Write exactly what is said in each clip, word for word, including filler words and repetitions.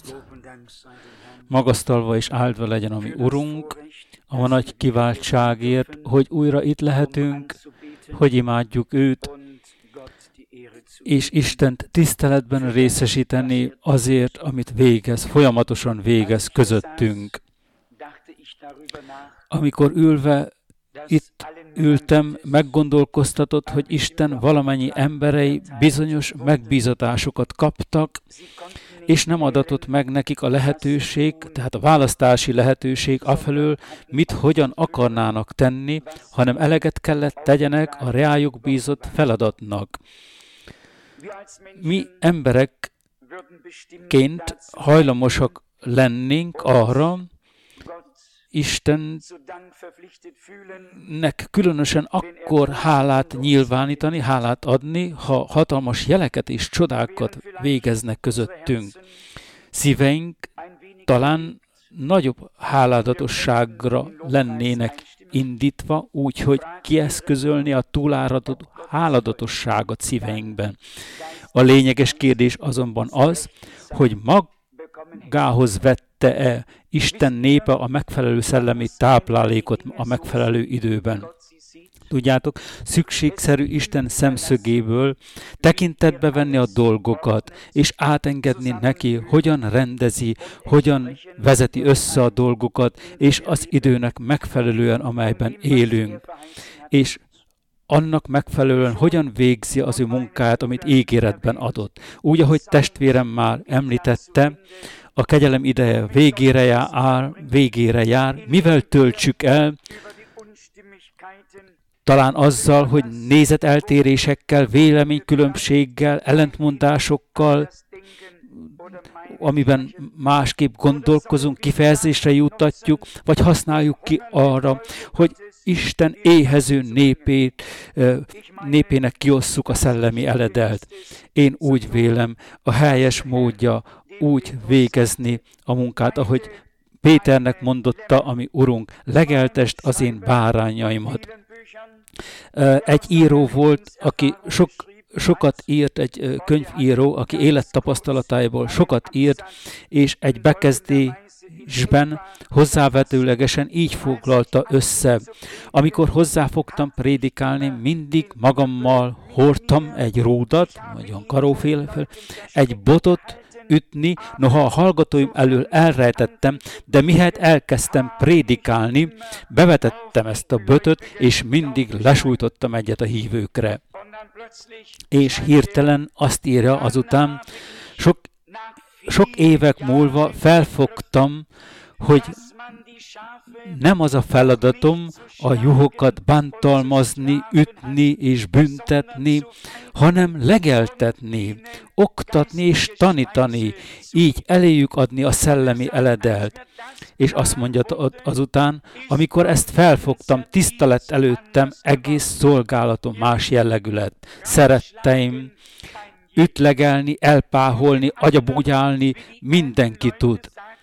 Urunkat. Magasztalva és áldva legyen a mi Urunk, a nagy kiváltságért, hogy újra itt lehetünk, hogy imádjuk őt, és Istent tiszteletben részesíteni azért, amit végez, folyamatosan végez közöttünk. Amikor ülve itt ültem, meggondolkoztatott, hogy Isten valamennyi emberei bizonyos megbízatásokat kaptak, és nem adatott meg nekik a lehetőség, tehát a választási lehetőség afelől, mit hogyan akarnának tenni, hanem eleget kellett tegyenek a reájuk bízott feladatnak. Mi emberekként hajlamosak lennénk arra, Istennek különösen akkor hálát nyilvánítani, hálát adni, ha hatalmas jeleket és csodákat végeznek közöttünk. Szíveink talán nagyobb háládatosságra lennének indítva, úgyhogy kieszközölni a túláratott háladatosságot szíveinkben. A lényeges kérdés azonban az, hogy magához vette-e Isten népe a megfelelő szellemi táplálékot a megfelelő időben. Tudjátok, szükségszerű Isten szemszögéből tekintetbe venni a dolgokat, és átengedni neki, hogyan rendezi, hogyan vezeti össze a dolgokat, és az időnek megfelelően, amelyben élünk. És annak megfelelően hogyan végzi az ő munkáját, amit ígéretben adott. Úgy, ahogy testvérem már említette, a kegyelem ideje végére jár, végére jár, mivel töltsük el, talán azzal, hogy nézeteltérésekkel, véleménykülönbséggel, ellentmondásokkal, amiben másképp gondolkozunk, kifejezésre juttatjuk, vagy használjuk ki arra, hogy Isten éhező népét, népének kiosszuk a szellemi eledelt. Én úgy vélem, a helyes módja úgy végezni a munkát, ahogy Péternek mondotta, ami Urunk, legeltest az én bárányaimat. Egy író volt, aki sok, sokat írt, egy könyvíró, aki élettapasztalatából sokat írt, és egy bekezdésben hozzávetőlegesen így foglalta össze. Amikor hozzáfogtam prédikálni, mindig magammal hordtam egy ródat, vagy olyan karófél, egy botot ütni, noha a hallgatóim elől elrejtettem, de mihelyt elkezdtem prédikálni, bevetettem ezt a bötöt, és mindig lesújtottam egyet a hívőkre. És hirtelen azt írja azután, sok, sok évek múlva felfogtam, hogy nem az a feladatom a juhokat bántalmazni, ütni és büntetni, hanem legeltetni, oktatni és tanítani, így eléjük adni a szellemi eledelt. És azt mondja azután, amikor ezt felfogtam, tiszta lett előttem, egész szolgálatom más jellegű lett. Szeretteim, ütlegelni, elpáholni, agyabúgyálni mindenki tud.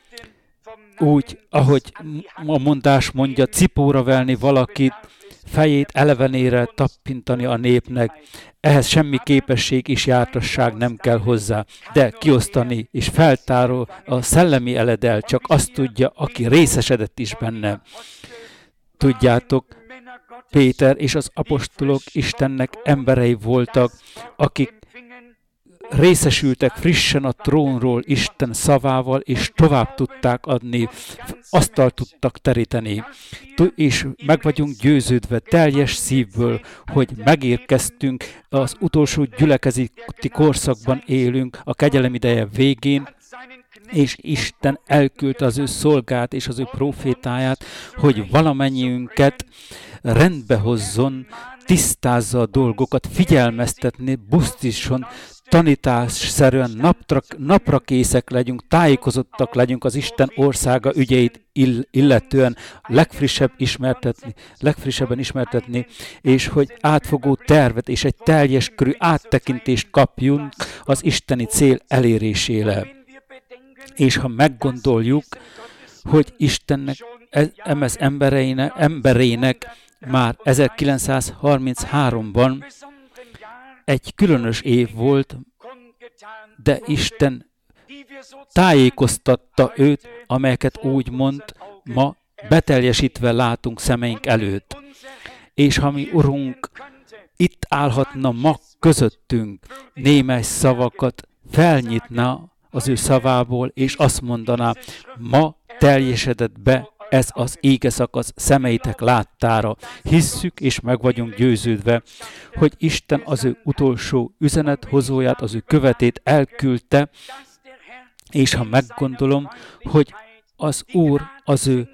Úgy, ahogy a mondás mondja, cipóra verni valakit, fejét elevenére tappintani a népnek, ehhez semmi képesség és jártasság nem kell hozzá, de kiosztani és feltáró a szellemi eledel csak azt tudja, aki részesedett is benne. Tudjátok, Péter és az apostolok Istennek emberei voltak, akik részesültek frissen a trónról Isten szavával, és tovább tudták adni, asztalt tudtak teríteni. És meg vagyunk győződve teljes szívből, hogy megérkeztünk, az utolsó gyülekezeti korszakban élünk, a kegyelem ideje végén, és Isten elküldte az ő szolgát és az ő profétáját, hogy valamennyiünket rendbe hozzon, tisztázza a dolgokat, figyelmeztetni, busztisson, tanításszerűen napra, napra készek legyünk, tájékozottak legyünk az Isten országa ügyeit illetően legfrissebb ismertetni, legfrissebben ismertetni, és hogy átfogó tervet és egy teljes körű áttekintést kapjunk az isteni cél elérésére. És ha meggondoljuk, hogy Istennek, emez embereinek, emberének már ezerkilencszázharmincháromban egy különös év volt, de Isten tájékoztatta őt, amelyeket úgymond ma beteljesítve látunk szemeink előtt. És ha mi, Urunk, itt állhatna ma közöttünk, némely szavakat felnyitna az ő szavából, és azt mondaná, ma teljesedett be ez az ége szakasz szemeitek láttára. Hisszük és meg vagyunk győződve, hogy Isten az ő utolsó üzenethozóját, az ő követét elküldte, és ha meggondolom, hogy az Úr az ő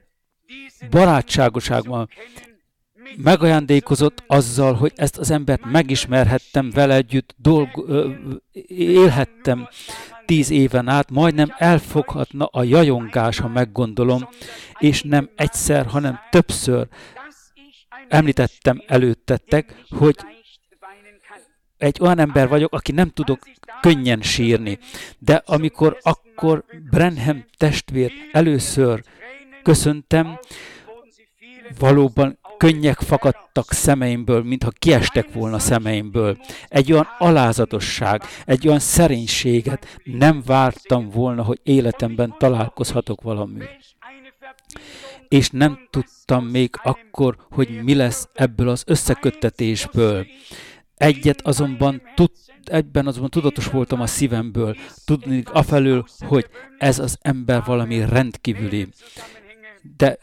barátságoságban megajándékozott azzal, hogy ezt az embert megismerhettem vele együtt, dolg, ö, élhettem tíz éven át, majdnem elfoghatna a jajongás, ha meggondolom, és nem egyszer, hanem többször említettem előttetek, hogy egy olyan ember vagyok, aki nem tudok könnyen sírni. De amikor akkor Branham testvér először köszöntem, valóban könnyek fakadtak szemeimből, mintha kiestek volna szemeimből. Egy olyan alázatosság, egy olyan szerénységet nem vártam volna, hogy életemben találkozhatok valamivel. És nem tudtam még akkor, hogy mi lesz ebből az összeköttetésből. Egyet azonban tud, egyben azonban tudatos voltam a szívemből, tudni afelől, hogy ez az ember valami rendkívüli. De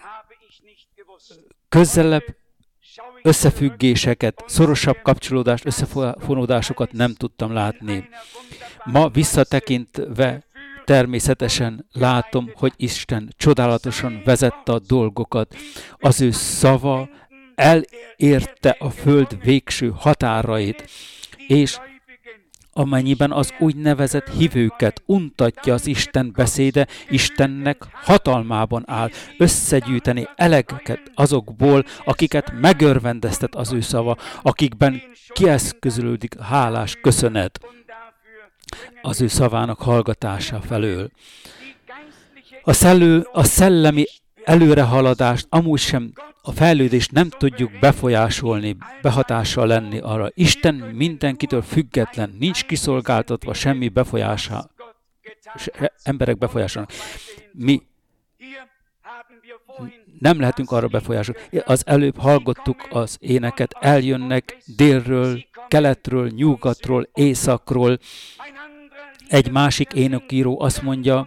közelebb összefüggéseket, szorosabb kapcsolódást, összefonódásokat nem tudtam látni. Ma visszatekintve természetesen látom, hogy Isten csodálatosan vezette a dolgokat. Az ő szava elérte a föld végső határait, és amennyiben az úgynevezett hívőket untatja az Isten beszéde, Istennek hatalmában áll összegyűjteni elegeket azokból, akiket megörvendeztet az ő szava, akikben kieszközölődik hálás köszönet az ő szavának hallgatása felől. A, szellő, a szellemi előrehaladást, amúgy sem a fejlődést nem tudjuk befolyásolni, behatással lenni arra. Isten mindenkitől független, nincs kiszolgáltatva semmi befolyása, emberek befolyásának. Mi nem lehetünk arra befolyásolni. Az előbb hallgattuk az éneket, eljönnek délről, keletről, nyugatról, északról. Egy másik énekíró azt mondja,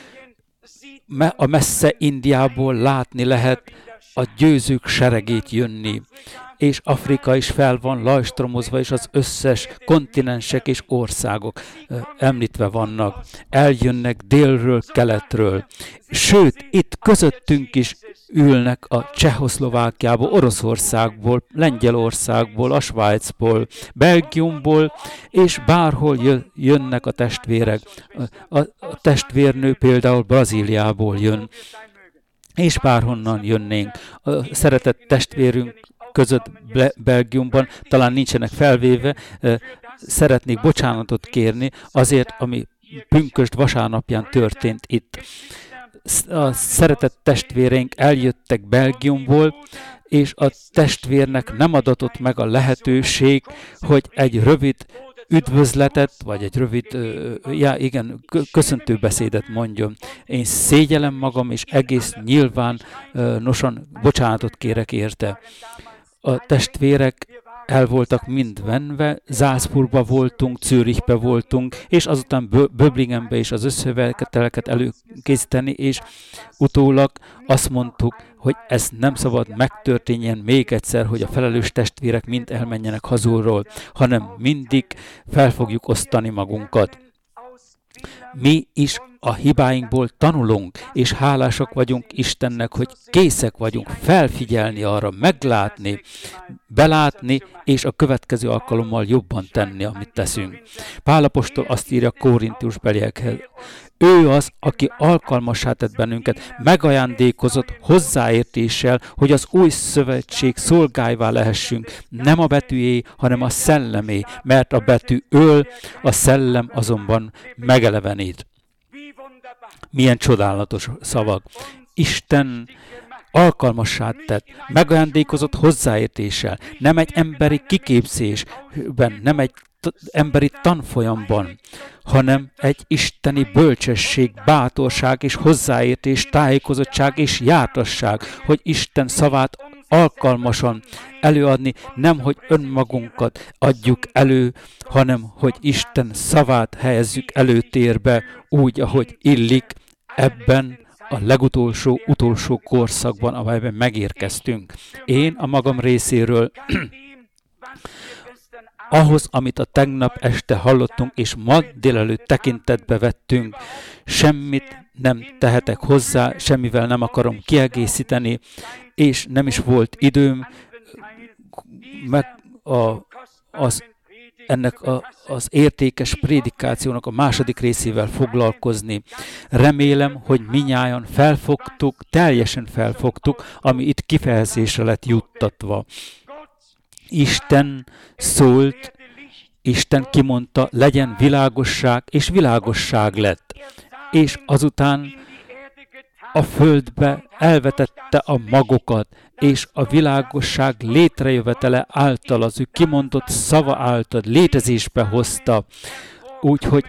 a messze Indiából látni lehet a győzők seregét jönni, és Afrika is fel van lajstromozva, és az összes kontinensek és országok említve vannak. Eljönnek délről, keletről. Sőt, itt közöttünk is ülnek a Csehszlovákiából, Oroszországból, Lengyelországból, a Svájcból, Belgiumból, és bárhol jönnek a testvérek. A, a testvérnő például Brazíliából jön, és bárhonnan jönnénk. A szeretett testvérünk között Belgiumban talán nincsenek felvéve, szeretnék bocsánatot kérni azért, ami pünkösd vasárnapján történt itt. A szeretett testvéreink eljöttek Belgiumból, és a testvérnek nem adatott meg a lehetőség, hogy egy rövid üdvözletet, vagy egy rövid, já, igen, köszöntőbeszédet mondjon. Én szégyellem magam, és egész nyilván nosan bocsánatot kérek érte. A testvérek el voltak mind venve, Salzburgba voltunk, Zürichbe voltunk, és azután Böblingenbe is az összejöveteleket előkészíteni, és utólag azt mondtuk, hogy ez nem szabad megtörténjen még egyszer, hogy a felelős testvérek mind elmenjenek hazulról, hanem mindig fel fogjuk osztani magunkat. Mi is a hibáinkból tanulunk, és hálásak vagyunk Istennek, hogy készek vagyunk felfigyelni arra, meglátni, belátni, és a következő alkalommal jobban tenni, amit teszünk. Pál apostol azt írja Korintusbeliekhez, ő az, aki alkalmassá tett bennünket, megajándékozott hozzáértéssel, hogy az új szövetség szolgáivá lehessünk, nem a betűjé, hanem a szellemé, mert a betű öl, a szellem azonban megelevenít. Milyen csodálatos szavak. Isten alkalmassá tett, megajándékozott hozzáértéssel, nem egy emberi kiképzésben, nem egy emberi tanfolyamban, hanem egy isteni bölcsesség, bátorság és hozzáértés, tájékozottság és jártasság, hogy Isten szavát alkalmasan előadni, nem hogy önmagunkat adjuk elő, hanem hogy Isten szavát helyezzük előtérbe úgy, ahogy illik ebben a legutolsó, utolsó korszakban, amelyben megérkeztünk. Én a magam részéről ahhoz, amit a tegnap este hallottunk, és ma délelőtt tekintetbe vettünk, semmit nem tehetek hozzá, semmivel nem akarom kiegészíteni, és nem is volt időm meg a, az, ennek a, az értékes prédikációnak a második részével foglalkozni. Remélem, hogy minnyájan felfogtuk, teljesen felfogtuk, ami itt kifejezésre lett juttatva. Isten szólt, Isten kimondta, legyen világosság, és világosság lett. És azután a földbe elvetette a magokat, és a világosság létrejövetele által, az ő kimondott szava által létezésbe hozta, úgyhogy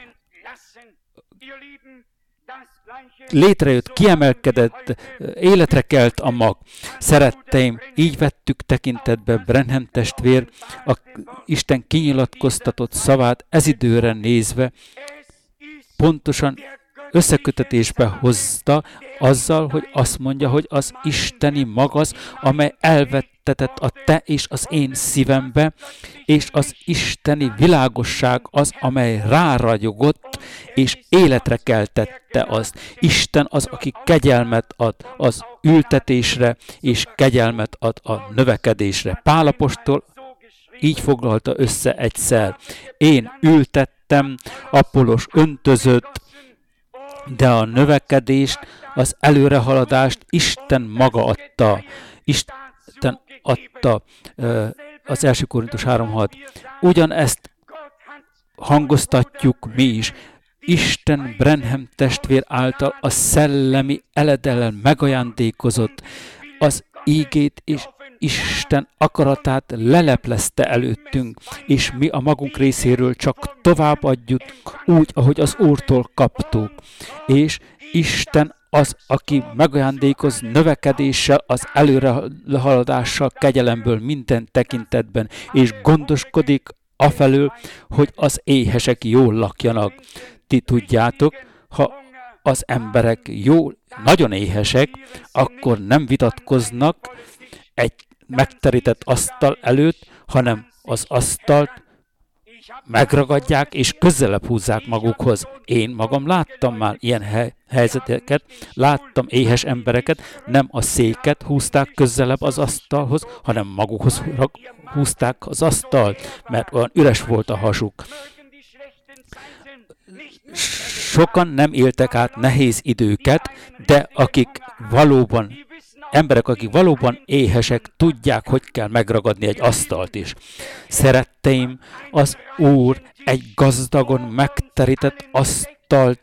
létrejött, kiemelkedett, életre kelt a mag. Szeretteim, így vettük tekintetbe Branham testvér a Isten kinyilatkoztatott szavát ez időre nézve, pontosan összekötetésbe hozta azzal, hogy azt mondja, hogy az isteni mag az, amely elvettetett a te és az én szívembe, és az isteni világosság az, amely ráragyogott, és életre keltette azt. Isten az, aki kegyelmet ad az ültetésre, és kegyelmet ad a növekedésre. Pál apostol így foglalta össze egyszer. Én ültettem, Apollos öntözött, de a növekedést, az előrehaladást Isten maga adta. Isten adta az első Korintus három hat. Ugyanezt hangoztatjuk mi is. Isten Branham testvér által a szellemi eledellel megajándékozott az ígét, és Isten akaratát leleplezte előttünk, és mi a magunk részéről csak továbbadjuk úgy, ahogy az Úrtól kaptuk. És Isten az, aki megajándékoz növekedéssel, az előrehaladással, kegyelemből minden tekintetben, és gondoskodik afelől, hogy az éhesek jól lakjanak. Ti tudjátok, ha az emberek jól, nagyon éhesek, akkor nem vitatkoznak egy megterített asztal előtt, hanem az asztalt megragadják és közelebb húzzák magukhoz. Én magam láttam már ilyen hely, helyzeteket, láttam éhes embereket, nem a széket húzták közelebb az asztalhoz, hanem magukhoz húzták az asztalt, mert olyan üres volt a hasuk. Sokan nem éltek át nehéz időket, de akik valóban Emberek, akik valóban éhesek, tudják, hogy kell megragadni egy asztalt is. Szeretteim, az Úr egy gazdagon megterített asztalt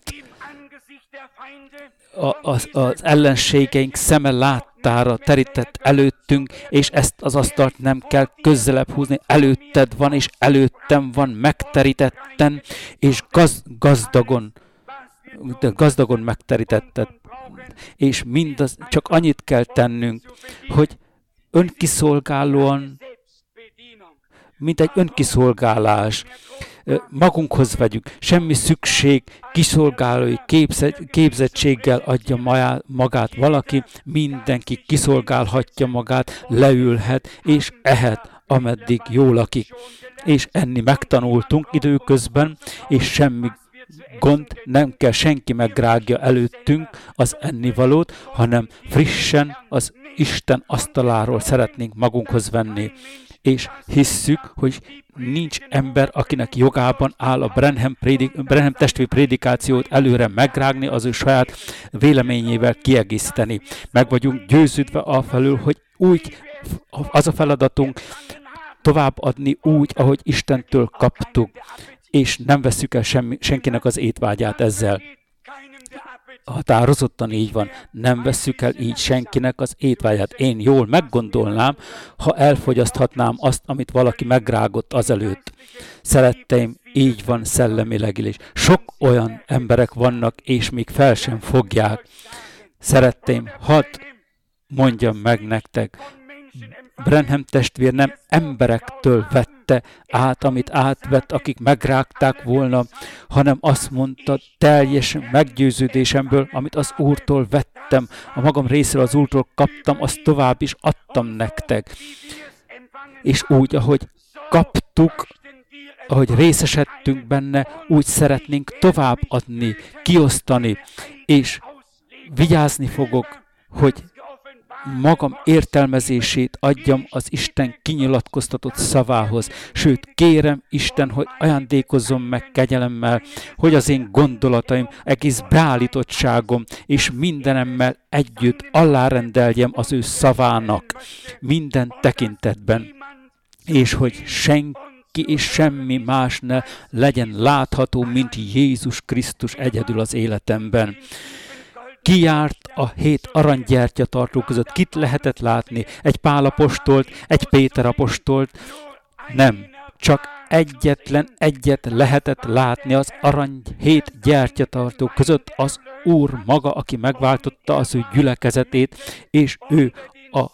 az, az ellenségeink szeme láttára terített előttünk, és ezt az asztalt nem kell közelebb húzni. Előtted van, és előttem van megterítetten, és gaz, gazdagon, gazdagon megterítetted. És mindaz, csak annyit kell tennünk, hogy önkiszolgálóan, mint egy önkiszolgálás, magunkhoz vegyük, semmi szükség, kiszolgálói képzettséggel adja magát valaki, mindenki kiszolgálhatja magát, leülhet és ehet, ameddig jól lakik. És enni megtanultunk időközben, és semmi gond, nem kell senki megrágja előttünk az ennivalót, hanem frissen az Isten asztaláról szeretnénk magunkhoz venni. És hisszük, hogy nincs ember, akinek jogában áll a Branham, prédik, Branham testvér prédikációt előre megrágni, az ő saját véleményével kiegészíteni. Meg vagyunk győződve afelől, hogy úgy az a feladatunk továbbadni úgy, ahogy Istentől kaptuk, és nem vesszük el semmi, senkinek az étvágyát ezzel. határozottan így van. Nem vesszük el így senkinek az étvágyát. Én jól meggondolnám, ha elfogyaszthatnám azt, amit valaki megrágott azelőtt. Szeretteim, így van szellemileg is. Sok olyan emberek vannak, és még fel sem fogják. Szeretteim, hadd mondjam meg nektek, Branham testvér nem emberektől vette át, amit átvett, akik megrágták volna, hanem azt mondta teljes meggyőződésemből, amit az Úrtól vettem, a magam részéről az Úrtól kaptam, azt tovább is adtam nektek. És úgy, ahogy kaptuk, ahogy részesedtünk benne, úgy szeretnénk továbbadni, kiosztani, és vigyázni fogok, hogy magam értelmezését adjam az Isten kinyilatkoztatott szavához. Sőt, kérem Isten, hogy ajándékozzon meg kegyelemmel, hogy az én gondolataim, egész beállítottságom és mindenemmel együtt alárendeljem az ő szavának minden tekintetben, és hogy senki és semmi más ne legyen látható, mint Jézus Krisztus egyedül az életemben. Ki járt a hét aranygyertyatartó között? Kit lehetett látni? Egy Pál apostolt, egy Péter apostolt? Nem, csak egyetlen egyet lehetett látni az arany hét gyertyatartó között, az Úr maga, aki megváltotta az ő gyülekezetét, és ő a,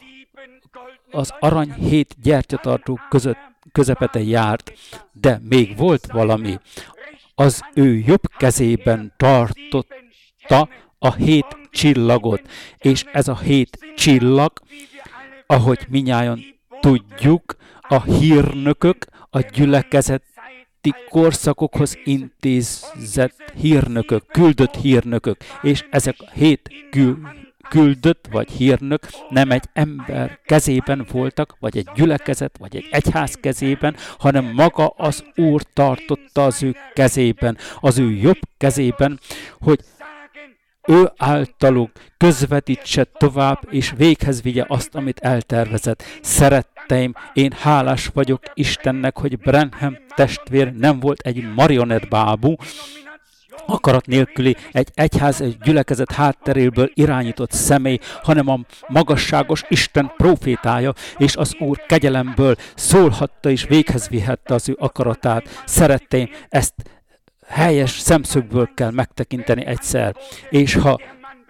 az arany hét gyertyatartó között közepete járt. De még volt valami. Az ő jobb kezében tartotta a hét csillagot, és ez a hét csillag, ahogy minnyáján tudjuk, a hírnökök, a gyülekezeti korszakokhoz intézett hírnökök, küldött hírnökök, és ezek a hét kül- küldött vagy hírnök nem egy ember kezében voltak, vagy egy gyülekezet, vagy egy egyház kezében, hanem maga az Úr tartotta az ő kezében, az ő jobb kezében, hogy ő általuk közvetítse tovább, és véghez vigye azt, amit eltervezett. Szeretteim, én hálás vagyok Istennek, hogy Branham testvér nem volt egy marionettbábú, akarat nélküli, egy egyház, egy gyülekezet hátteréből irányított személy, hanem a magasságos Isten prófétája, és az Úr kegyelemből szólhatta és véghez vihette az ő akaratát. Szeretteim, ezt helyes szemszögből kell megtekinteni egyszer. És ha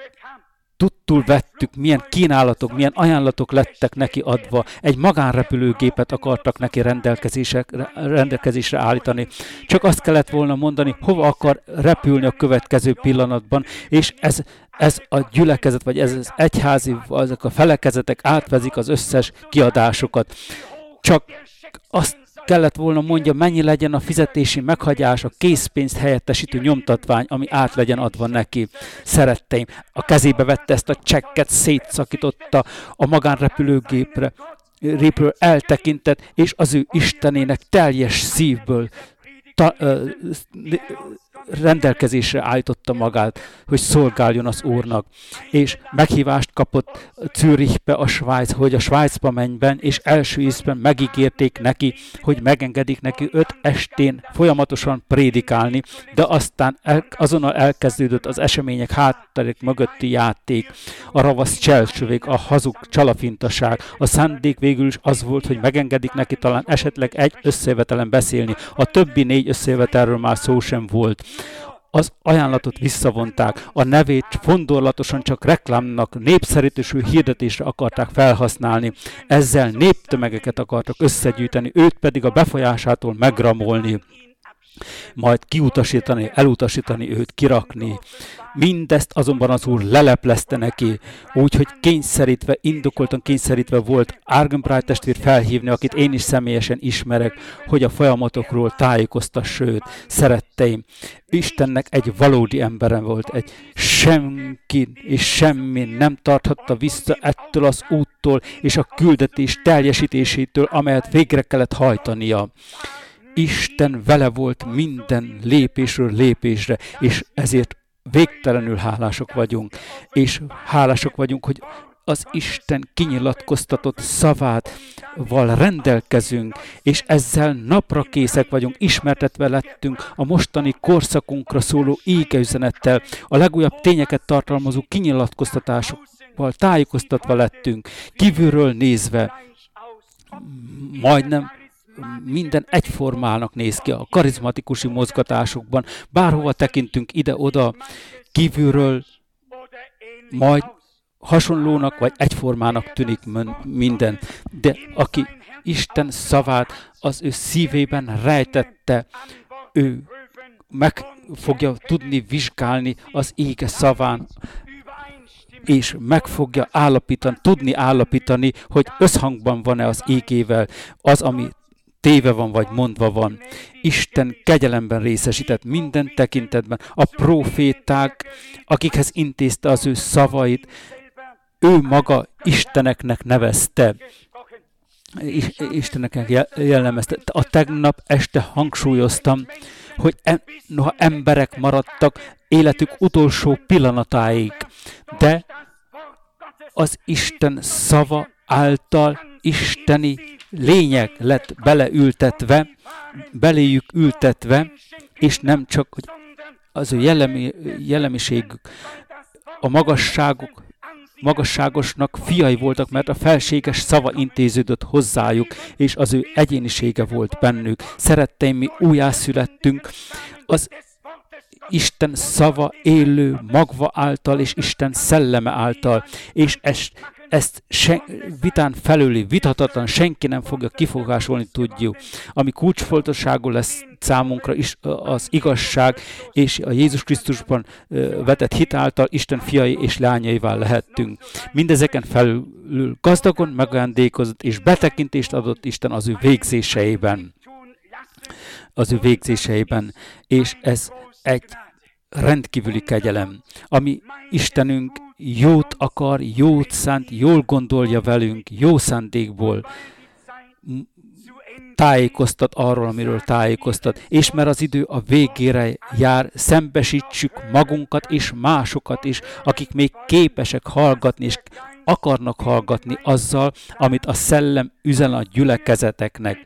tudtul vettük, milyen kínálatok, milyen ajánlatok lettek neki adva, egy magánrepülőgépet akartak neki rendelkezésre állítani. Csak azt kellett volna mondani, hova akar repülni a következő pillanatban, és ez, ez a gyülekezet, vagy ez az egyházi, azok a felekezetek átvezik az összes kiadásokat. Csak azt kellett volna mondja, mennyi legyen a fizetési meghagyás, a készpénzt helyettesítő nyomtatvány, ami át legyen adva neki. Szeretteim, a kezébe vette ezt a csekket, szétszakította a magánrepülőgépre, répről eltekintett, és az ő Istenének teljes szívből ta, ö, rendelkezésre állította magát, hogy szolgáljon az Úrnak. És meghívást kapott Zürichbe, a Svájc, hogy a Svájcba menjen, és első ízben megígérték neki, hogy megengedik neki öt estén folyamatosan prédikálni, de aztán el, azonnal elkezdődött az események hátterek mögötti játék, a ravasz cselcsövék, a hazug csalafintaság. A szándék végül is az volt, hogy megengedik neki talán esetleg egy összejövetelen beszélni. A többi négy összejövetelről már szó sem volt. Az ajánlatot visszavonták, a nevét fondorlatosan csak reklámnak, népszerűtésű hirdetésre akarták felhasználni, ezzel néptömegeket akartak összegyűjteni, őt pedig a befolyásától megramolni, majd kiutasítani, elutasítani őt, kirakni. Mindezt azonban az Úr leleplezte neki, úgyhogy kényszerítve, indokoltan kényszerítve volt Argenbright testvér felhívni, akit én is személyesen ismerek, hogy a folyamatokról tájékoztass őt. Szeretteim, Istennek egy valódi embere volt, egy senki és semmi nem tarthatta vissza ettől az úttól és a küldetés teljesítésétől, amelyet végre kellett hajtania. Isten vele volt minden lépésről lépésre, és ezért végtelenül hálások vagyunk, és hálások vagyunk, hogy az Isten kinyilatkoztatott szavát val rendelkezünk, és ezzel napra készek vagyunk, ismertetve lettünk a mostani korszakunkra szóló égeüzenettel, a legújabb tényeket tartalmazó kinyilatkoztatásokkal tájékoztatva lettünk, kívülről nézve, majdnem minden egyformának néz ki a karizmatikusi mozgatásokban, bárhova tekintünk ide-oda, kívülről majd hasonlónak vagy egyformának tűnik minden, de aki Isten szavát az ő szívében rejtette, ő meg fogja tudni vizsgálni az ége szaván, és meg fogja állapítani, tudni állapítani, hogy összhangban van-e az égével az, ami téve van, vagy mondva van. Isten kegyelemben részesített minden tekintetben. A próféták, akikhez intézte az ő szavait, ő maga Isteneknek nevezte. Isteneknek jellemezte. A tegnap este hangsúlyoztam, hogy em, noha emberek maradtak életük utolsó pillanatáig, de az Isten szava által isteni lényeg lett beleültetve, beléjük ültetve, és nem csak hogy az ő jellemi, jellemiségük, a magasságuk, magasságosnak fiai voltak, mert a felséges szava intéződött hozzájuk, és az ő egyénisége volt bennük. Szeretteim, mi újjászülettünk, az Isten szava élő magva által, és Isten szelleme által, és ezt, ezt sen, vitán felüli, vitathatatlan, senki nem fogja kifogásolni, tudjuk. Ami kulcsfontosságú lesz számunkra is az igazság, és a Jézus Krisztusban vetett hit által Isten fiai és lányaivá lehettünk. Mindezeken felül gazdagon megajándékozott, és betekintést adott Isten az ő végzéseiben. Az ő végzéseiben, és ez egy rendkívüli kegyelem, ami Istenünk jót akar, jót szánt, jól gondolja velünk, jó szándékból tájékoztat arról, amiről tájékoztat, és mert az idő a végére jár, szembesítsük magunkat és másokat is, akik még képesek hallgatni, és akarnak hallgatni azzal, amit a szellem üzen a gyülekezeteknek,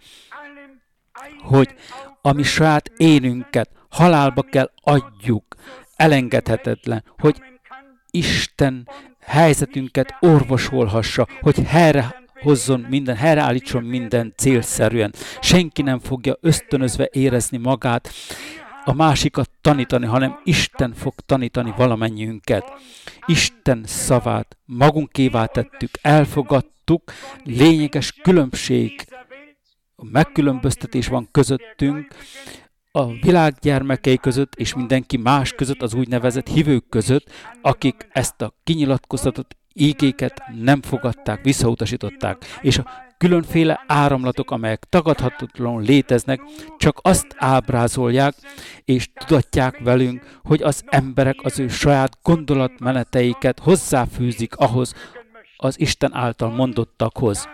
hogy ami saját énünket halálba kell adjuk, elengedhetetlen, hogy Isten helyzetünket orvosolhassa, hogy helyre hozzon minden, helyreállítson minden célszerűen. Senki nem fogja ösztönözve érezni magát, a másikat tanítani, hanem Isten fog tanítani valamennyiünket. Isten szavát magunkévá tettük, elfogadtuk, lényeges különbség, megkülönböztetés van közöttünk, a világ gyermekei között és mindenki más között, az úgynevezett hívők között, akik ezt a kinyilatkoztatott ígéket nem fogadták, visszautasították. És a különféle áramlatok, amelyek tagadhatatlanul léteznek, csak azt ábrázolják és tudatják velünk, hogy az emberek az ő saját gondolatmeneteiket hozzáfűzik ahhoz, az Isten által mondottakhoz.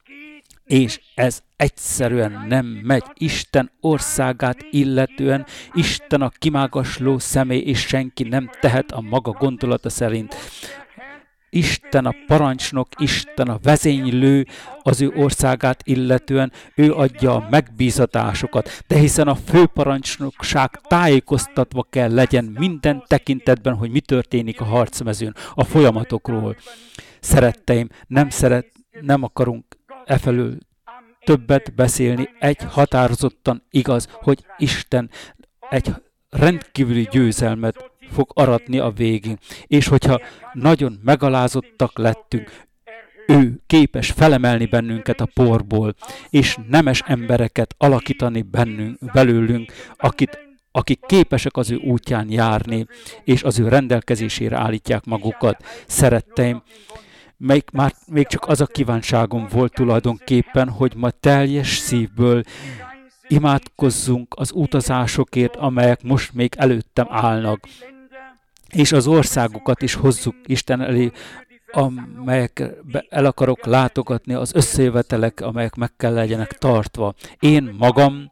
És ez egyszerűen nem megy Isten országát illetően, Isten a kimágasló személy, és senki nem tehet a maga gondolata szerint. Isten a parancsnok, Isten a vezénylő az ő országát illetően, ő adja a megbízatásokat, de hiszen a főparancsnokság tájékoztatva kell legyen minden tekintetben, hogy mi történik a harcmezőn, a folyamatokról. Szeretteim, nem, szeret, nem akarunk efelől többet beszélni, egy határozottan igaz, hogy Isten egy rendkívüli győzelmet fog aratni a végén. És hogyha nagyon megalázottak lettünk, ő képes felemelni bennünket a porból, és nemes embereket alakítani bennünk, belőlünk, akit, akik képesek az ő útján járni, és az ő rendelkezésére állítják magukat. Szeretteim, Még, már, még csak az a kívánságom volt tulajdonképpen, hogy ma teljes szívből imádkozzunk az utazásokért, amelyek most még előttem állnak, és az országokat is hozzuk Isten elé, amelyek el akarok látogatni, az összejövetelek, amelyek meg kell legyenek tartva. Én magam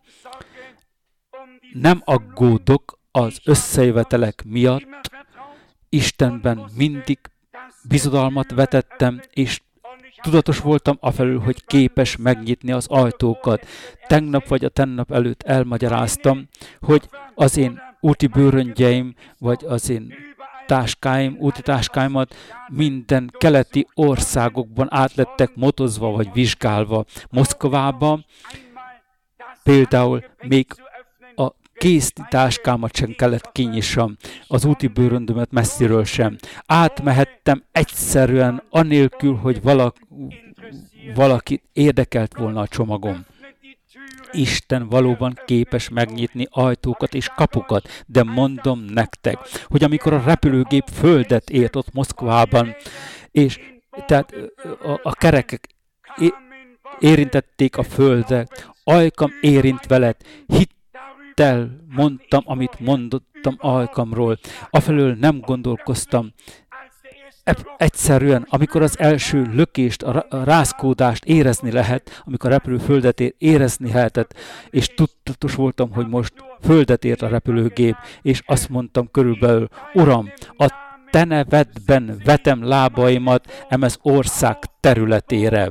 nem aggódok az összejövetelek miatt, Istenben mindig bizodalmat vetettem, és tudatos voltam afelől, hogy képes megnyitni az ajtókat. Tegnap vagy a tennap előtt elmagyaráztam, hogy az én úti bőröngyeim, vagy az én táskáim, úti táskáimat minden keleti országokban átlettek motozva vagy vizsgálva. Moszkvába például még a kész táskámat sem kellett kinyissam, az úti bőröndömet messziről sem. Átmehettem egyszerűen anélkül, hogy valaki, valaki érdekelt volna a csomagom. Isten valóban képes megnyitni ajtókat és kapukat, de mondom nektek, hogy amikor a repülőgép földet ért ott Moszkvában, és tehát a, a kerekek érintették a földet, ajkam érint veled, hittel mondtam, amit mondottam ajkamról, afelől nem gondolkoztam. Egyszerűen, amikor az első lökést, a rázkódást érezni lehet, amikor a repülő földet ér, érezni lehetett, és tudatos voltam, hogy most földet ért a repülőgép, és azt mondtam körülbelül, Uram, a te nevedben vetem lábaimat emez ország területére.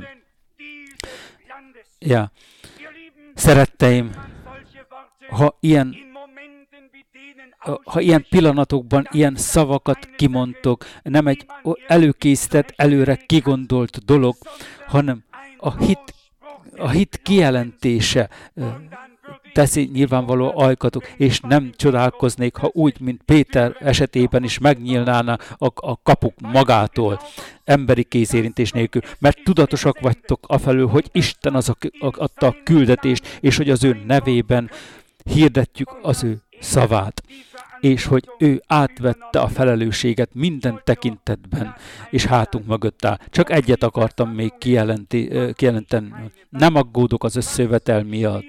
Ja. Szeretteim, ha ilyen ha ilyen pillanatokban ilyen szavakat kimondtok, nem egy előkészített, előre kigondolt dolog, hanem a hit, a hit kijelentése teszi nyilvánvaló ajkatok, és nem csodálkoznék, ha úgy, mint Péter esetében is megnyílnának a, a kapuk magától, emberi kézérintés nélkül, mert tudatosak vagytok afelől, hogy Isten az, aki adta a küldetést, és hogy az ő nevében hirdetjük az ő szavát, és hogy ő átvette a felelősséget minden tekintetben, és hátunk mögött áll. Csak egyet akartam még kijelenti, kijelenteni. Nem aggódok az összejövetel miatt.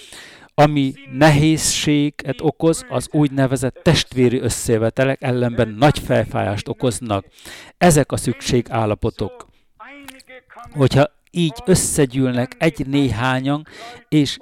Ami nehézséget okoz, az úgynevezett testvéri összejövetelek ellenben nagy fejfájást okoznak. Ezek a szükségállapotok. Hogyha így összegyűlnek egy néhányan, és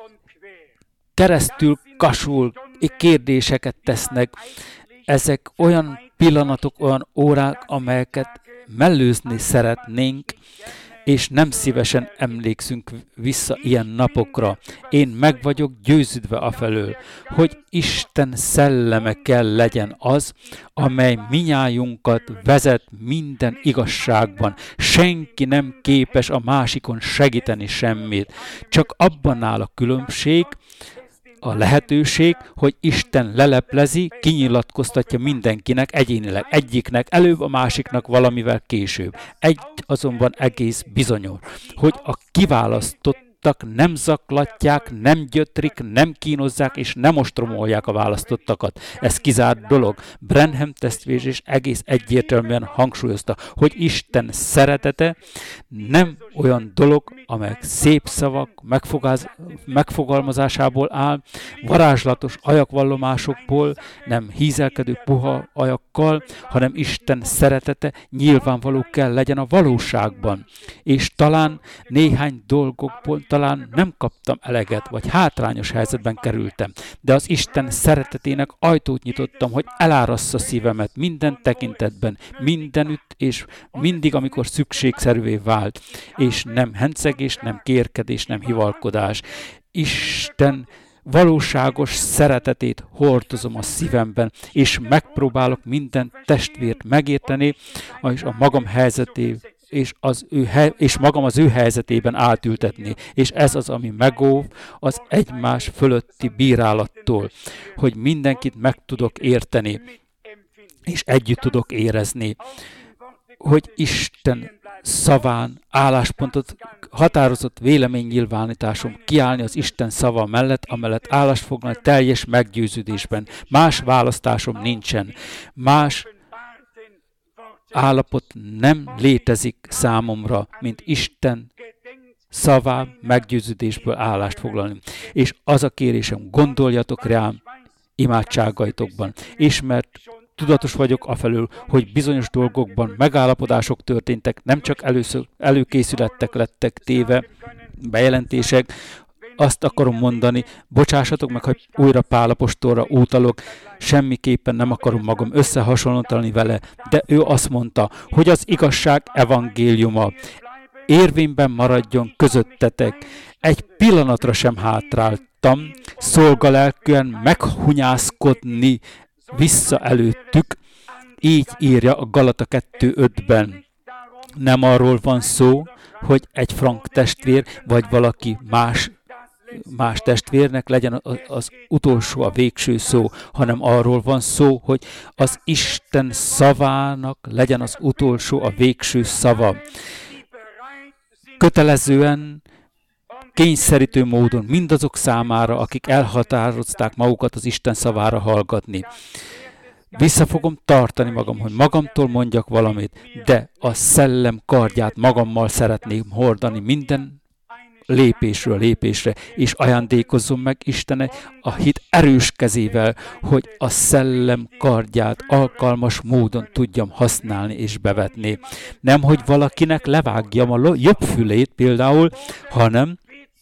keresztül kasul kérdéseket tesznek. Ezek olyan pillanatok, olyan órák, amelyeket mellőzni szeretnénk, és nem szívesen emlékszünk vissza ilyen napokra. Én meg vagyok győződve afelől, hogy Isten szelleme kell legyen az, amely minnyájunkat vezet minden igazságban. Senki nem képes a másikon segíteni semmit. Csak abban áll a különbség, a lehetőség, hogy Isten leleplezi, kinyilatkoztatja mindenkinek egyénileg. Egyiknek előbb, a másiknak valamivel később. Egy azonban egész bizonyos, hogy a kiválasztottak nem zaklatják, nem gyötrik, nem kínozzák és nem ostromolják a választottakat. Ez kizárt dolog. Branham testvér is egész egyértelműen hangsúlyozta, hogy Isten szeretete nem olyan dolog, amely szép szavak megfogáz, megfogalmazásából áll, varázslatos ajakvallomásokból, nem hízelkedő puha ajakkal, hanem Isten szeretete nyilvánvaló kell legyen a valóságban. És talán néhány dolgokból talán nem kaptam eleget, vagy hátrányos helyzetben kerültem, de az Isten szeretetének ajtót nyitottam, hogy elárassza szívemet minden tekintetben, mindenütt, és mindig, amikor szükségszerűvé vált, és nem hencegés, nem kérkedés, nem hivalkodás. Isten valóságos szeretetét hordozom a szívemben, és megpróbálok minden testvért megérteni, és a magam helyzetében, és, az ő hely, és magam az ő helyzetében átültetni. És ez az, ami megóv az egymás fölötti bírálattól, hogy mindenkit meg tudok érteni, és együtt tudok érezni, hogy Isten szaván álláspontot, határozott véleménynyilvánításom kiállni az Isten szava mellett, amellett állást foglalni teljes meggyőződésben. Más választásom nincsen. Más állapot nem létezik számomra, mint Isten szavá meggyőződésből állást foglalni. És az a kérésem, gondoljatok rám imádságaitokban. És mert tudatos vagyok afelől, hogy bizonyos dolgokban megállapodások történtek, nem csak először előkészülettek lettek téve, bejelentések, azt akarom mondani, bocsássatok meg, hogy újra Pál apostolra utalok, semmiképpen nem akarom magam összehasonlítani vele, de ő azt mondta, hogy az igazság evangéliuma. érvényben maradjon közöttetek. Egy pillanatra sem hátráltam, szolgalelkűen meghunyászkodni vissza előttük, így írja a Galata kettő ötben. Nem arról van szó, hogy egy frank testvér, vagy valaki más, más testvérnek legyen az utolsó, a végső szó, hanem arról van szó, hogy az Isten szavának legyen az utolsó, a végső szava. Kötelezően, kényszerítő módon mindazok számára, akik elhatározták magukat az Isten szavára hallgatni. Vissza fogom tartani magam, hogy magamtól mondjak valamit, de a szellem kardját magammal szeretném hordani minden lépésről lépésre, és ajándékozzon meg Isten a hit erős kezével, hogy a szellem kardját alkalmas módon tudjam használni és bevetni. Nem, hogy valakinek levágjam a jobb fülét például, hanem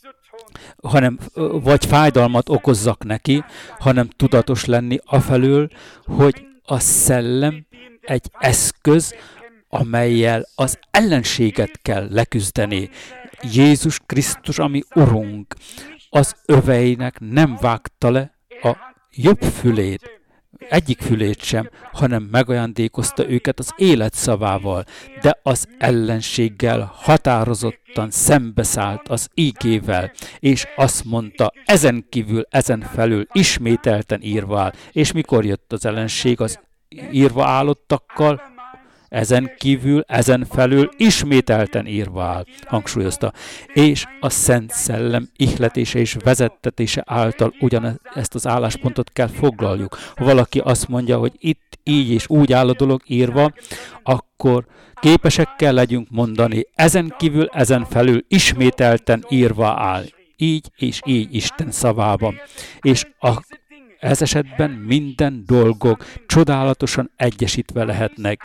hanem vagy fájdalmat okozzak neki, hanem tudatos lenni afelől, hogy a szellem egy eszköz, amellyel az ellenséget kell leküzdeni. Jézus Krisztus, ami Urunk, az öveinek nem vágta le a jobb fülét, egyik fülét sem, hanem megajándékozta őket az élet szavával, de az ellenséggel határozottan szembeszállt az ígével, és azt mondta, ezen kívül, ezen felül ismételten írva áll. És mikor jött az ellenség az írva állottakkal? Ezen kívül, ezen felül ismételten írva áll, hangsúlyozta. És a Szent Szellem ihletése és vezettetése által ugyanezt az álláspontot kell foglaljuk. Ha valaki azt mondja, hogy itt így és úgy áll a dolog írva, akkor képesek kell legyünk mondani, ezen kívül, ezen felül ismételten írva áll. Így és így Isten szavában. És a ez esetben minden dolgok csodálatosan egyesítve lehetnek,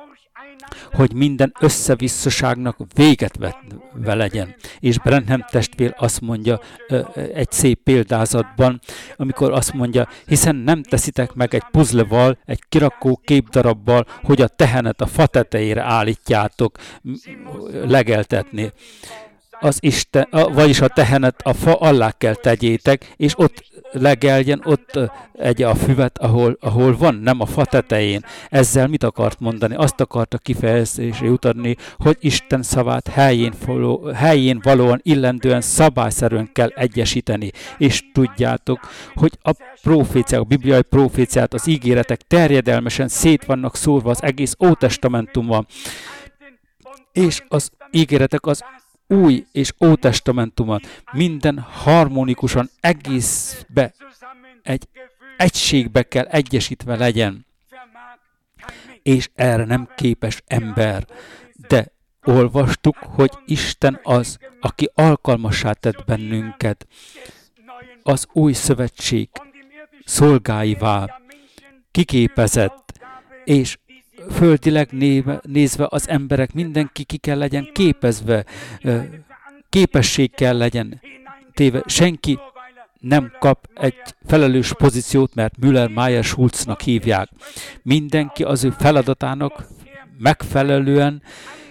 hogy minden összevisszaságnak véget vetve legyen. És Branham testvér azt mondja egy szép példázatban, amikor azt mondja, hiszen nem teszitek meg egy puzzleval, egy kirakó képdarabbal, hogy a tehenet a fa tetejére állítjátok legeltetni. Az Isten, vagyis a tehenet a fa alá kell tegyétek, és ott legeljen, ott egy a füvet, ahol, ahol van, nem a fa tetején. Ezzel mit akart mondani? Azt akarta kifejezésre jutatni, hogy Isten szavát helyén, való, helyén valóan illendően, szabályszerűen kell egyesíteni. És tudjátok, hogy a proféciák, a bibliai proféciát, az ígéretek terjedelmesen szét vannak szórva az egész Ótestamentumban. És az ígéretek az Új és Ótestamentumban minden harmonikusan egészbe, egy egységbe kell egyesítve legyen. És erre nem képes ember. De olvastuk, hogy Isten az, aki alkalmassá tett bennünket az új szövetség szolgáivá, kiképezett, és földileg nézve az emberek, mindenki ki kell legyen képezve, képesség kell legyen téve. Senki nem kap egy felelős pozíciót, mert Müller-Meyer-Schulznak hívják. Mindenki az ő feladatának megfelelően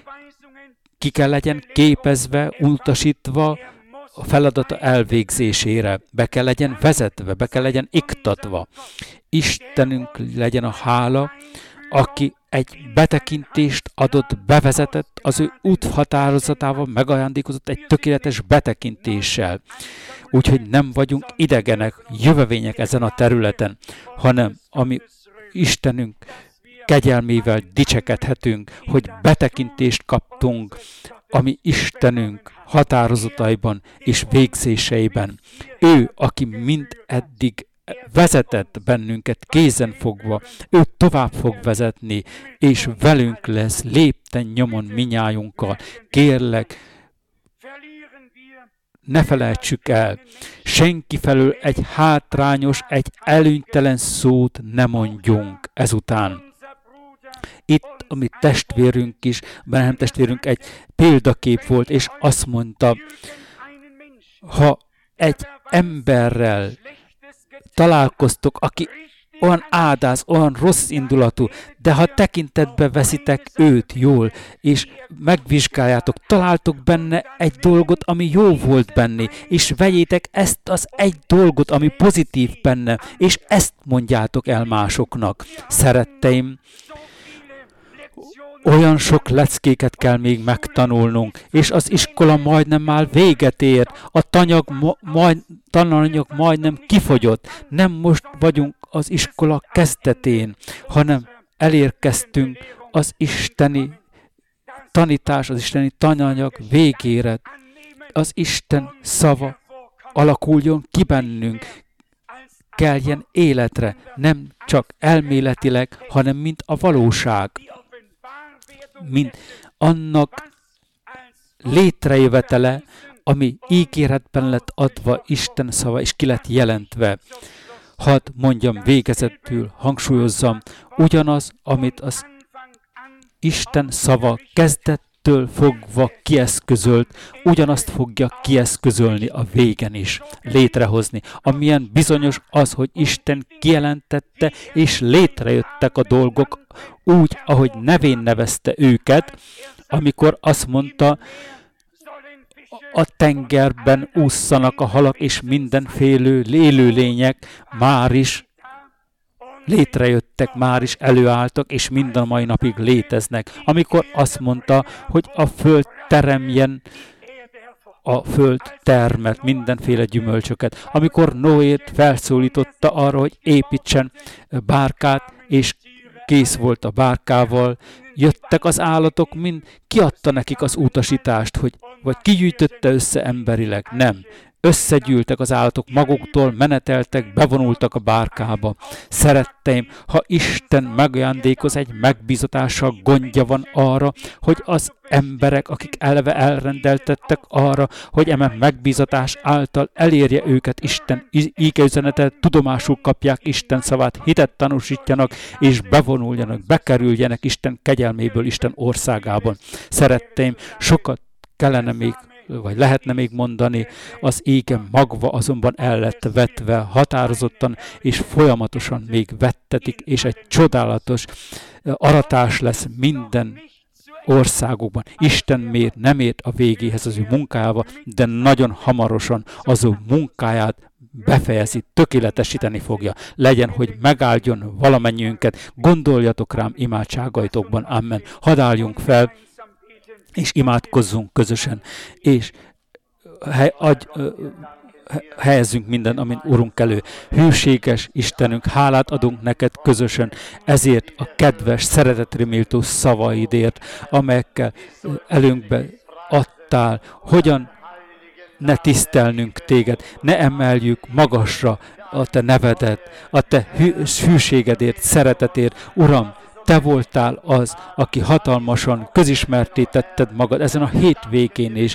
ki kell legyen képezve, utasítva a feladata elvégzésére. Be kell legyen vezetve, be kell legyen iktatva. Istenünk legyen a hála, aki egy betekintést adott, bevezetett, az ő úthatározatával megajándékozott egy tökéletes betekintéssel. Úgyhogy nem vagyunk idegenek, jövevények ezen a területen, hanem ami Istenünk kegyelmével dicsekedhetünk, hogy betekintést kaptunk, ami Istenünk határozataiban és végzéseiben. Ő, aki mind eddig vezetett bennünket kézen fogva, ő tovább fog vezetni, és velünk lesz lépten nyomon minnyájunkkal. Kérlek, ne felejtsük el, senki felől egy hátrányos, egy előnytelen szót ne mondjunk ezután. Itt a mi testvérünk is, Branham testvérünk egy példakép volt, és azt mondta, ha egy emberrel találkoztok, aki olyan ádáz, olyan rossz indulatú, de ha tekintetbe veszitek őt jól, és megvizsgáljátok, találtok benne egy dolgot, ami jó volt benne, és vegyétek ezt az egy dolgot, ami pozitív benne, és ezt mondjátok el másoknak. Szeretteim, olyan sok leckéket kell még megtanulnunk, és az iskola majdnem már véget ér, a tanyag, majd, tananyag majdnem kifogyott. Nem most vagyunk az iskola kezdetén, hanem elérkeztünk az isteni tanítás, az isteni tananyag végére. Az Isten szava alakuljon ki bennünk, keljen életre, nem csak elméletileg, hanem mint a valóság. Mint annak létrejövetele, ami ígéretben lett adva Isten szava, és ki lett jelentve. Hadd mondjam végezetül, hangsúlyozzam, ugyanaz, amit az Isten szava kezdettől fogva kieszközölt, ugyanazt fogja kieszközölni a végen is, létrehozni. Amilyen bizonyos az, hogy Isten kijelentette, és létrejöttek a dolgok úgy, ahogy nevén nevezte őket, amikor azt mondta, a tengerben ússzanak a halak, és mindenféle élőlények már is létrejöttek, már is előálltak, és minden mai napig léteznek. Amikor azt mondta, hogy a föld teremjen, a föld termet mindenféle gyümölcsöket. Amikor Noét felszólította arra, hogy építsen bárkát, és kész volt a bárkával, jöttek az állatok, mind kiadta nekik az utasítást, hogy vagy kigyűjtötte össze emberileg. Nem. Összegyűltek az állatok maguktól, meneteltek, bevonultak a bárkába. Szeretteim, ha Isten megajándékoz egy megbízatással, gondja van arra, hogy az emberek, akik eleve elrendeltettek arra, hogy eme megbízatás által elérje őket Isten ígeüzenetet, tudomásul kapják Isten szavát, hitet tanúsítjanak, és bevonuljanak, bekerüljenek Isten kegyelméből, Isten országában. Szeretteim, sokat kellene még, vagy lehetne még mondani, az égen magva azonban el lett vetve határozottan, és folyamatosan még vettetik, és egy csodálatos aratás lesz minden országokban. Isten mér, nem ért a végéhez az ő munkájába, de nagyon hamarosan az ő munkáját befejezi, tökéletesíteni fogja. Legyen, hogy megáldjon valamennyiünket, gondoljatok rám imádságaitokban. Amen. Hadd álljunk fel, és imádkozzunk közösen, és hely, adj, helyezzünk minden, amint Urunk elő. Hűséges Istenünk, hálát adunk neked közösen ezért a kedves, szeretetre méltó szavaidért, amelyekkel előnkbe adtál. Hogyan ne tisztelnünk téged, ne emeljük magasra a te nevedet, a te hű, hűségedért, szeretetért. Uram, te voltál az, aki hatalmasan közismerté tetted magad ezen a hétvégén is.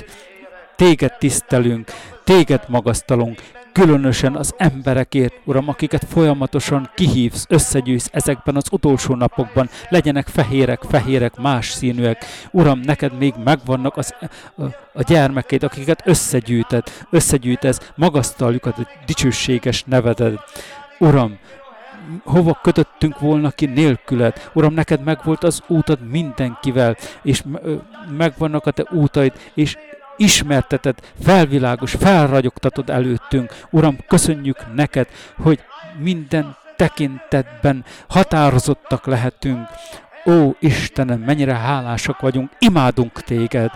Téged tisztelünk, téged magasztalunk, különösen az emberekért, Uram, akiket folyamatosan kihívsz, összegyűjsz ezekben az utolsó napokban, legyenek fehérek, fehérek, más színűek. Uram, neked még megvannak az, a, a gyermekeid, akiket összegyűjted, összegyűjtesz, magasztaljuk a dicsőséges nevedet. Uram, hova kötöttünk volna ki nélküled? Uram, neked megvolt az útad mindenkivel, és megvannak a te útaid, és ismerteted, felvilágos, felragyogtatod előttünk. Uram, köszönjük neked, hogy minden tekintetben határozottak lehetünk. Ó, Istenem, mennyire hálásak vagyunk, imádunk téged.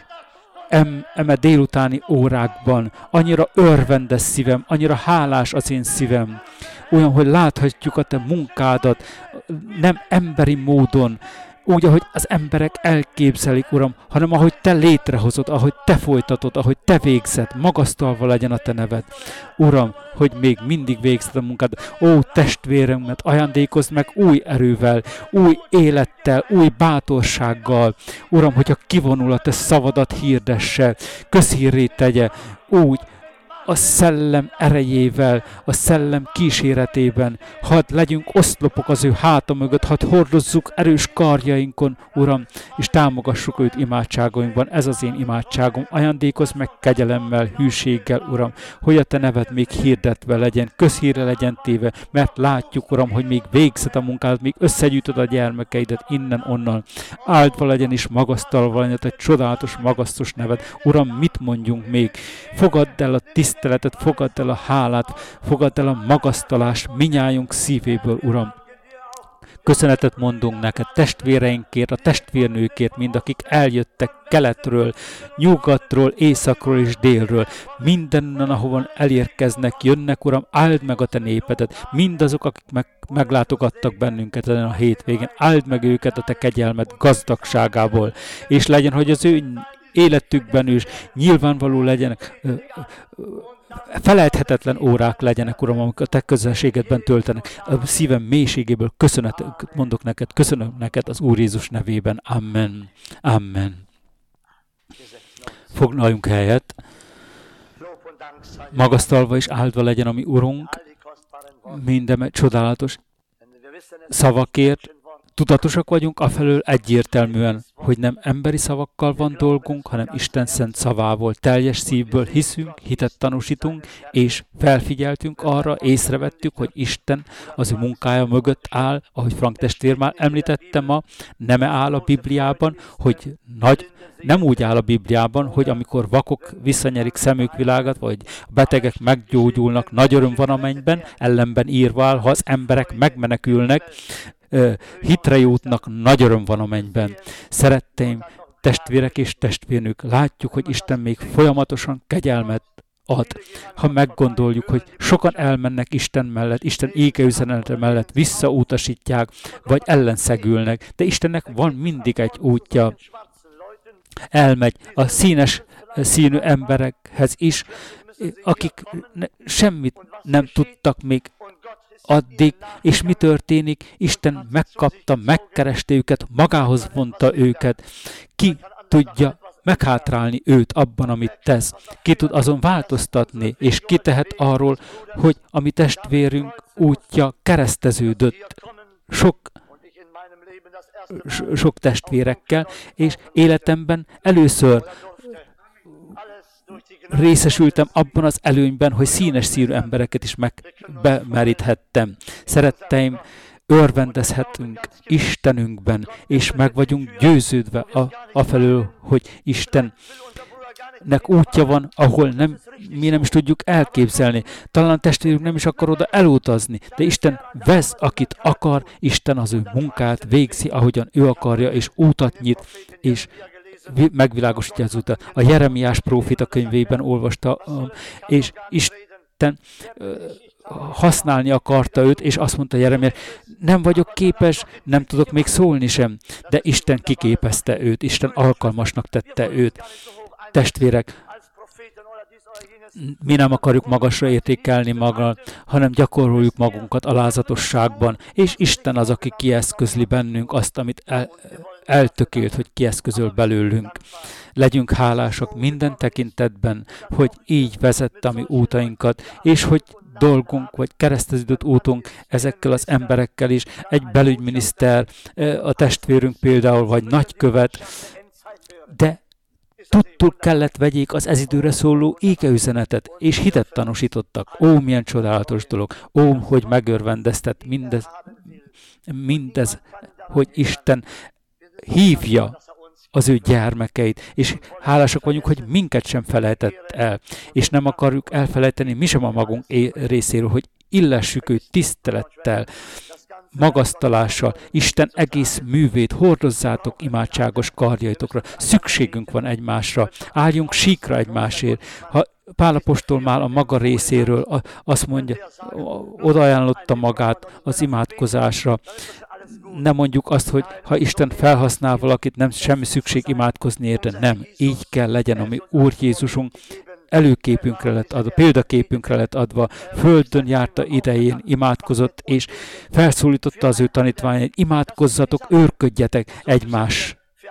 Em, eme délutáni órákban annyira örvendes szívem, annyira hálás az én szívem. Olyan, hogy láthatjuk a te munkádat, nem emberi módon, úgy, ahogy az emberek elképzelik, Uram, hanem ahogy te létrehozod, ahogy te folytatod, ahogy te végzed, magasztalva legyen a te neved. Uram, hogy még mindig végzed a munkád. Ó, testvéremet, ajándékozd meg új erővel, új élettel, új bátorsággal. Uram, hogyha kivonul a te szavadat hirdesse, közhírré tegye, úgy, a szellem erejével, a szellem kíséretében. Hadd legyünk oszlopok az ő háta mögött, hadd hordozzuk erős karjainkon, Uram, és támogassuk őt imádságainkban. Ez az én imádságom. Ajándékozz meg kegyelemmel, hűséggel, Uram, hogy a te neved még hirdetve legyen, közhírre legyen téve, mert látjuk, Uram, hogy még végzed a munkádat, még összegyűjtöd a gyermekeidet innen-onnan. Áldva legyen és magasztalva legyen egy csodálatos, magasztos neved. Uram, mit mondjunk még? Fogadd el a tiszteletet, fogadd el a hálát, fogadd el a magasztalást minnyájunk szívéből, Uram. Köszönetet mondunk neked testvéreinkért, a testvérnőkért, mind akik eljöttek keletről, nyugatról, északról és délről. Mindennen, ahova elérkeznek, jönnek, Uram, áld meg a te népedet. Mindazok, akik meg, meglátogattak bennünket ezen a hétvégén, áld meg őket a te kegyelmed gazdagságából. És legyen, hogy az ő életükben is nyilvánvaló legyenek, felejthetetlen órák legyenek, Uram, amik a te közösségedben töltenek. A szívem mélységéből köszönetet mondok neked, köszönöm neked az Úr Jézus nevében. Amen. Amen. Foglaljunk helyet. Magasztalva és áldva legyen a mi Urunk minden csodálatos szavakért. Tudatosak vagyunk afelől egyértelműen, hogy nem emberi szavakkal van dolgunk, hanem Isten szent szavával. Teljes szívből hiszünk, hitet tanúsítunk, és felfigyeltünk arra, észrevettük, hogy Isten az ő munkája mögött áll, ahogy Frank testvér már említette ma, nem áll a Bibliában, hogy nagy, nem úgy áll a Bibliában, hogy amikor vakok visszanyerik szemük világat, vagy betegek meggyógyulnak, nagy öröm van a mennyben, ellenben írva áll, ha az emberek megmenekülnek, hitre jutnak, nagy öröm van a mennyben. Szeretteim, testvérek és testvérnők, látjuk, hogy Isten még folyamatosan kegyelmet ad. Ha meggondoljuk, hogy sokan elmennek Isten mellett, Isten ége üzenete mellett, visszautasítják, vagy ellenszegülnek, de Istennek van mindig egy útja. Elmegy a színes színű emberekhez is, akik ne, semmit nem tudtak még addig, és mi történik? Isten megkapta, megkereste őket, magához vonta őket. Ki tudja meghátrálni őt abban, amit tesz? Ki tud azon változtatni, és ki tehet arról, hogy a mi testvérünk útja kereszteződött sok, sok testvérekkel, és életemben először részesültem abban az előnyben, hogy színes színű embereket is megbemeríthettem. Szeretteim, örvendezhetünk Istenünkben, és meg vagyunk győződve a, afelől, hogy Istennek útja van, ahol nem, mi nem is tudjuk elképzelni. Talán testvérünk nem is akar oda elutazni, de Isten vesz, akit akar, Isten az ő munkát végzi, ahogyan ő akarja, és útat nyit, és megvilágosítja az utat. A Jeremiás próféta könyvében olvasta, és Isten használni akarta őt, és azt mondta Jeremiás, nem vagyok képes, nem tudok még szólni sem, de Isten kiképezte őt, Isten alkalmasnak tette őt. Testvérek, mi nem akarjuk magasra értékelni magunkat, hanem gyakoroljuk magunkat alázatosságban, és Isten az, aki kieszközli bennünk azt, amit el, eltökélt, hogy kieszközöl belőlünk. Legyünk hálásak minden tekintetben, hogy így vezette a mi útainkat, és hogy dolgunk, vagy kereszteződött útunk ezekkel az emberekkel is, egy belügyminiszter, a testvérünk például, vagy nagykövet, de tudtul kellett vegyék az ez időre szóló égeüzenetet, és hitet tanúsítottak. Ó, milyen csodálatos dolog! Ó, hogy megörvendeztet mindez, mindez, hogy Isten hívja az ő gyermekeit, és hálásak vagyunk, hogy minket sem felejtett el, és nem akarjuk elfelejteni mi sem a magunk részéről, hogy illessük őt tisztelettel, magasztalással, Isten egész művét hordozzátok imádságos karjaitokra. Szükségünk van egymásra, álljunk síkra egymásért. Ha Pál apostol már a maga részéről azt mondja, odaajánlotta magát az imádkozásra, nem mondjuk azt, hogy ha Isten felhasznál valakit, nem semmi szükség imádkozni érte. Nem, így kell legyen, ami Úr Jézusunk előképünkre lett adva, példaképünkre lett adva, földön járta idején, imádkozott, és felszólította az ő tanítványait, imádkozzatok, őrködjetek egymás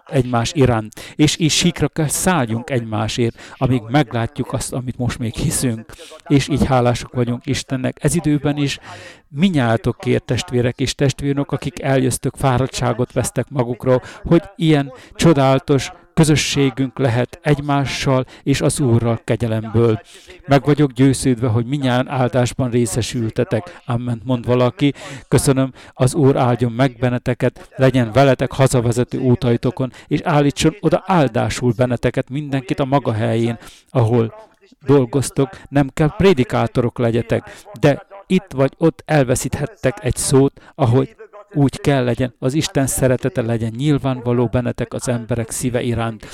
egymás iránt, és így síkra kell szálljunk egymásért, amíg meglátjuk azt, amit most még hiszünk, és így hálások vagyunk Istennek. Ez időben is minnyájatokért, testvérek és testvérnök, akik eljöztök, fáradtságot vesztek magukra, hogy ilyen csodálatos közösségünk lehet egymással és az Úrral kegyelemből. Meg vagyok győződve, hogy minnyáján áldásban részesültetek. Amen, mond valaki. Köszönöm, az Úr áldjon meg benneteket, legyen veletek hazavezető útaitokon, és állítson oda áldásul benneteket, mindenkit a maga helyén, ahol dolgoztok. Nem kell prédikátorok legyetek, de itt vagy ott elveszíthettek egy szót, ahogy úgy kell legyen, az Isten szeretete legyen nyilvánvaló bennetek az emberek szíve iránt.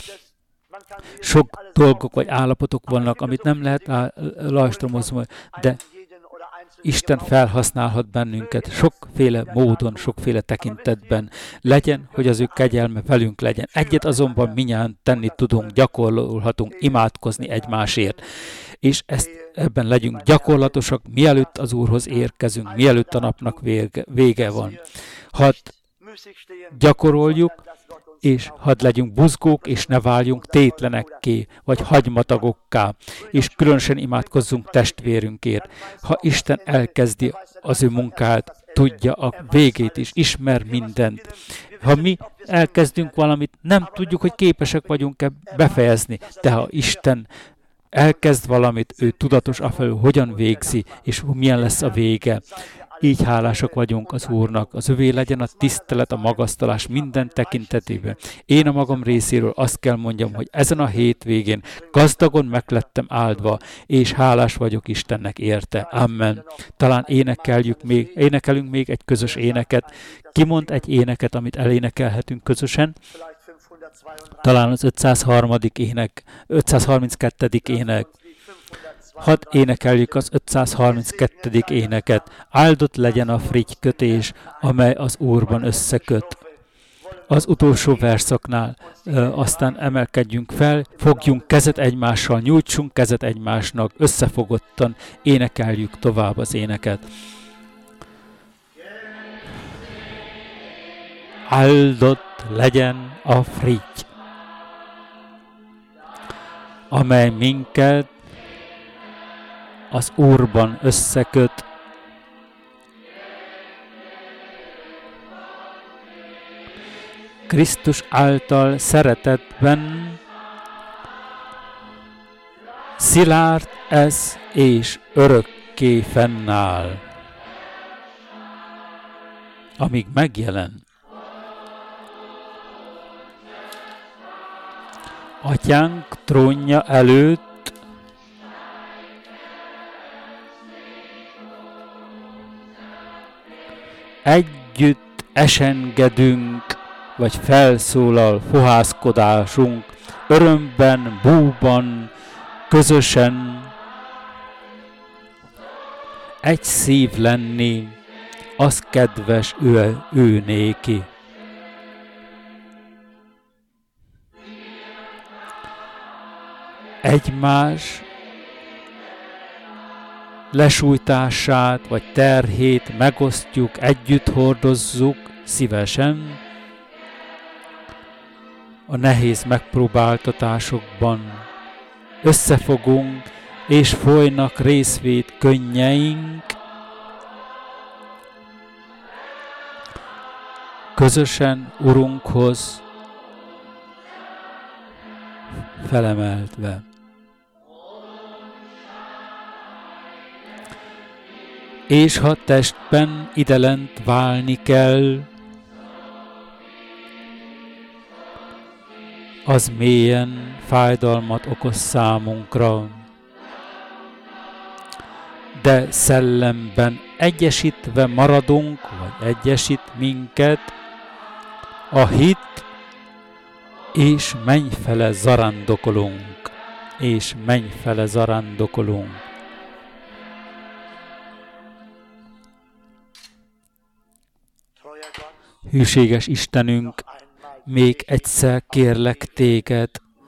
Sok dolgok vagy állapotok vannak, amit nem lehet lajstromozni, de Isten felhasználhat bennünket sokféle módon, sokféle tekintetben. Legyen, hogy az ő kegyelme velünk legyen. Egyet azonban minnyáján tenni tudunk, gyakorolhatunk, imádkozni egymásért. És ezt, ebben legyünk gyakorlatosak, mielőtt az Úrhoz érkezünk, mielőtt a napnak vége, vége van. Hadd gyakoroljuk, és hadd legyünk buzgók, és ne váljunk tétlenekké, vagy hagymatagokká, és különösen imádkozzunk testvérünkért. Ha Isten elkezdi az ő munkát, tudja a végét is, ismer mindent. Ha mi elkezdünk valamit, nem tudjuk, hogy képesek vagyunk-e befejezni, de ha Isten elkezd valamit, ő tudatos afelől, hogyan végzi, és milyen lesz a vége. Így hálások vagyunk az Úrnak. Az övé legyen a tisztelet, a magasztalás minden tekintetében. Én a magam részéről azt kell mondjam, hogy ezen a hétvégén gazdagon meglettem áldva, és hálás vagyok Istennek érte. Amen. Talán énekeljük még, énekelünk még egy közös éneket. Ki mond egy éneket, amit elénekelhetünk közösen? Talán az ötszázharmadik ének, ötszázharminckettedik ének. Hadd énekeljük az ötszázharminckettedik éneket. Áldott legyen a frigykötés, amely az Úrban összeköt. Az utolsó verszaknál ö, aztán emelkedjünk fel, fogjunk kezet egymással, nyújtsunk kezet egymásnak, összefogottan énekeljük tovább az éneket. Áldott legyen a frigy, amely minket az Úrban összeköt. Krisztus által szeretetben szilárd ez és örökké fennáll, amíg megjelen. Atyánk trónja előtt együtt esengedünk, vagy felszólal fohászkodásunk, örömben, búban, közösen egy szív lenni, az kedves ő, ő néki. Egymás lesújtását vagy terhét megosztjuk, együtt hordozzuk szívesen a nehéz megpróbáltatásokban. Összefogunk, és folynak részvét könnyeink, közösen Urunkhoz felemeltve. És ha testben idelent válni kell, az mélyen fájdalmat okoz számunkra. De szellemben egyesítve maradunk, vagy egyesít minket a hit, és mennyfele zarándokolunk, és mennyfele zarándokolunk. Hűséges Istenünk, még egyszer kérlek téged,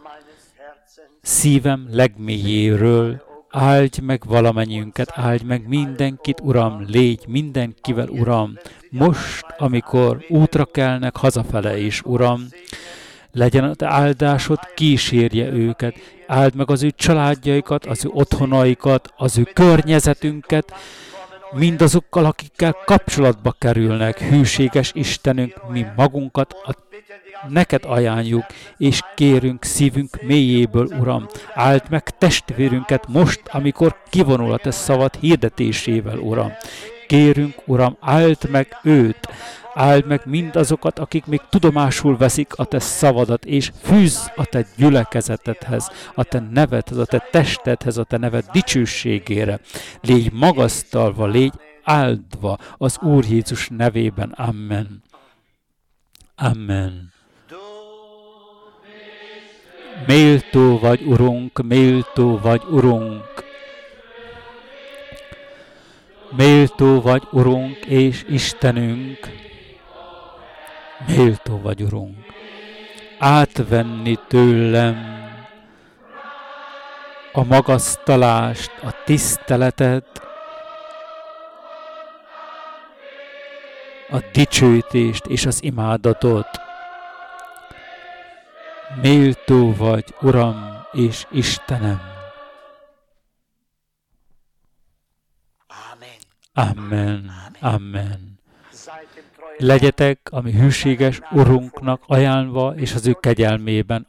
szívem legmélyéről, áldj meg valamennyiünket, áldj meg mindenkit, Uram, légy mindenkivel, Uram, most, amikor útra kelnek hazafele is, Uram, Legyen a te áldásod, kísérje őket. Áld meg az ő családjaikat, az ő otthonaikat, az ő környezetünket, mindazokkal, akikkel kapcsolatba kerülnek. Hűséges Istenünk, mi magunkat a neked ajánljuk, és kérünk szívünk mélyéből, Uram, áld meg testvérünket most, amikor kivonul a te szavad hirdetésével, Uram. Kérünk, Uram, áld meg őt, áld meg mindazokat, akik még tudomásul veszik a te szavadat, és fűzz a te gyülekezetedhez, a te nevedhez, a te testedhez, a te neved dicsőségére. Légy magasztalva, légy áldva az Úr Jézus nevében. Amen. Amen. Méltó vagy, Urunk, méltó vagy, Urunk. Méltó vagy, Urunk és Istenünk. Méltó vagy, Urunk. Átvenni tőlem a magasztalást, a tiszteletet, a dicsőítést és az imádatot. Méltó vagy, Uram és Istenem. Amen. Amen. Legyetek a mi hűséges Urunknak ajánlva, és az ő kegyelmében